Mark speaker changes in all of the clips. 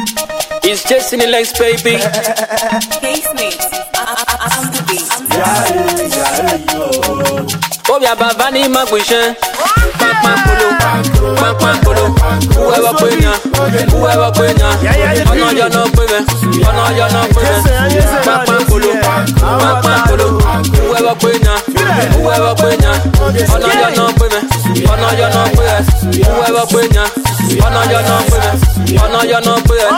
Speaker 1: He's chasing the legs, baby.
Speaker 2: Casemates, I'm the beat.
Speaker 1: Oh, yeah, Bavani Magwishan. Whoever put ya, whoever put ya. Oh, no, you're not women. Oh, no, you're not women. Whoever put ya, whoever put ya. Oh, no, you're not women. Oh, no, you're not women. Whoever put ya. Oh, no, you're not women. Oh, no, you're not women.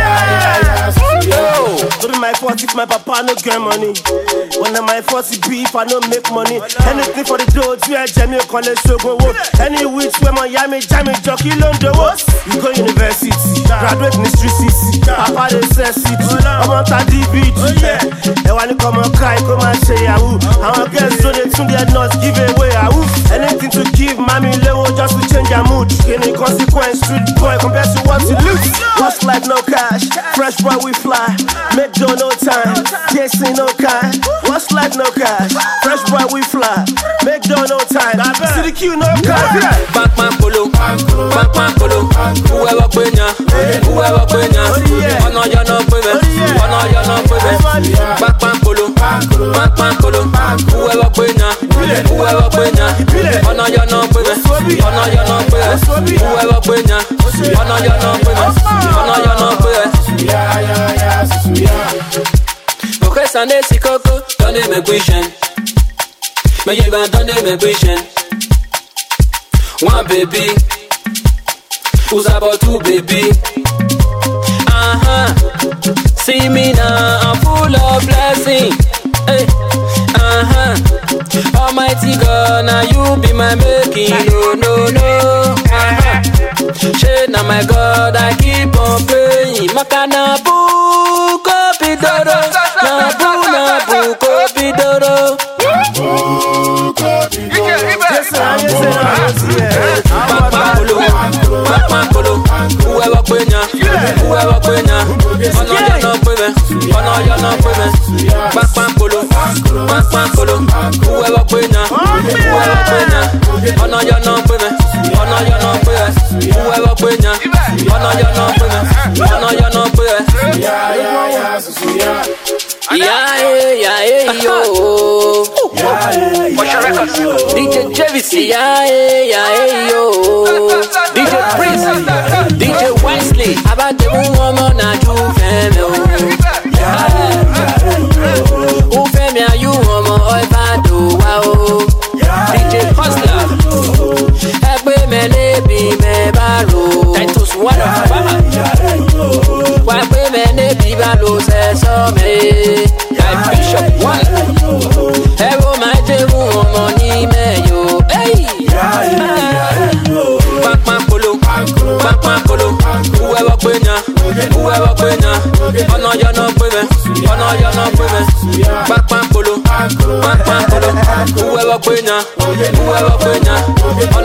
Speaker 3: During my 40s, my papa no get money. When I'm my 40 beef, I no make money. Anything for the dough, I jam you call it so go. Any which way my yummy, jammy, jockey, London. You go university, graduate in the street city. Papa they say city, I'm on that beach. They want to come and cry, come and say yahoo. I'm a girl, so they tune their nuts, give away yahoo. Anything to give, mommy, level just to change your mood. Any consequence, street boy compared to what you lose. What's life, no cash, fresh boy we fly. Make dough no time, chasing no kind. What's life, no cash, fresh boy we fly. Make dough no time, see the queue, no cash.
Speaker 1: Backman polo, whoever put ya, whoever put ya. Oh no, you're not women. Oh no, you're not women. Backman polo, whoever put ya, whoever put ya. Oh no, you're not women. Oh no, you're not women. Whoever put ya, oh no, you're not women. Oh no, you're not women. Okay, Sunday, Sikoko, don't they make vision? Make you don't they make vision? One baby, who's about two baby? See me now, I'm full of blessing. Hey, Almighty God, now you be my making. No. Shade now my God, I keep on praying. Makana bu kopidoro, na bu kopidoro. Whoever put ya, whoever put ya. Oh no, you're not women. Oh no, you're not women. Backman polo. Whoever put ya, whoever put ya. Oh no, you're not women. Oh no, you're not women. Whoever put ya. Oh no, you're not women. Oh no, you're not women. Yeah, yo.
Speaker 4: What's your record?
Speaker 1: DJ JVC, yo. DJ Prince, DJ Wesley. About the woman, I do family. Who family are you, woman? Or if I do, wow. DJ Hustler. Every man, be me baro. Titus one of them. Why women, be baro, says so me. I Bishop one. Every man, money, me, yo. Hey. Backman polo, whoever put ya, whoever put ya. Oh no, you're not women. Oh no, you're not women. Backman polo, whoever put ya, whoever put ya.